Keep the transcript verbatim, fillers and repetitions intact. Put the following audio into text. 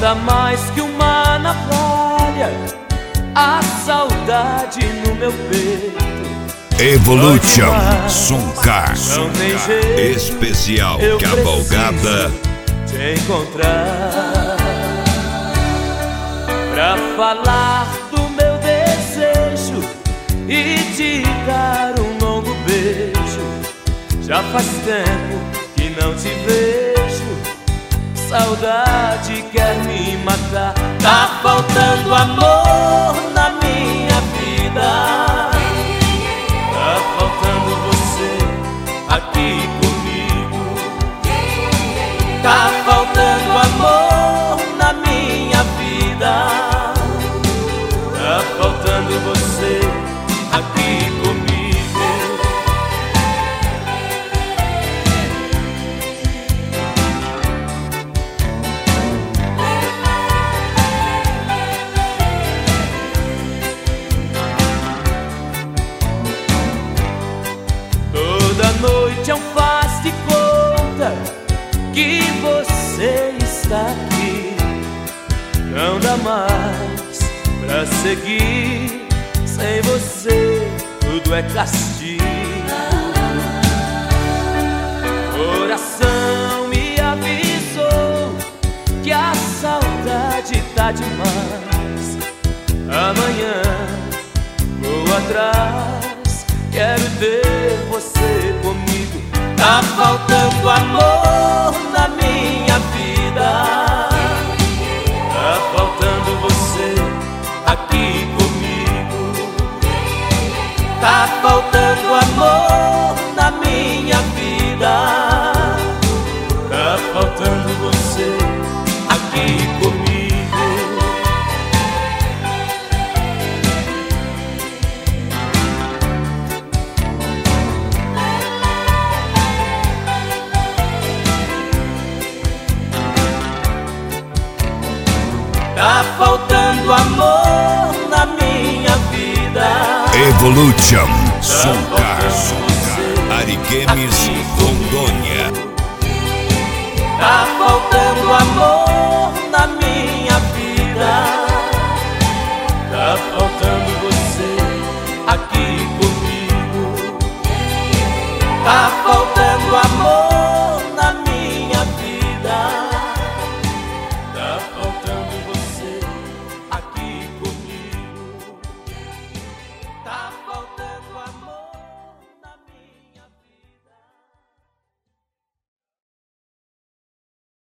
Corta mais que uma navalha a saudade no meu peito. Evolution Soncar Não tem jeito, especial eu cavalgada preciso te encontrar pra falar do meu desejo e te dar um longo beijo. Já faz tempo que não te vejo, saudade quer me matar. Tá faltando amor na minha vida, tá faltando você aqui comigo. Tá faltando amor na minha vida, tá faltando você aqui comigo. Toda noite é um faz de conta que você está aqui. Não dá mais pra seguir, sem você tudo é castigo. Coração me avisou que a saudade tá demais. Amanhã vou atrás, quero ter você comigo. Tá faltando amor na minha vida, tá faltando você aqui comigo. Tá faltando amor na minha vida, tá faltando você aqui comigo. Tá faltando amor na minha vida. Evolution Soncar Ariquemes, Rondônia. Tá faltando amor na minha vida, tá faltando você aqui comigo. Tá faltando amor na minha vida, tá faltando você aqui comigo. Tá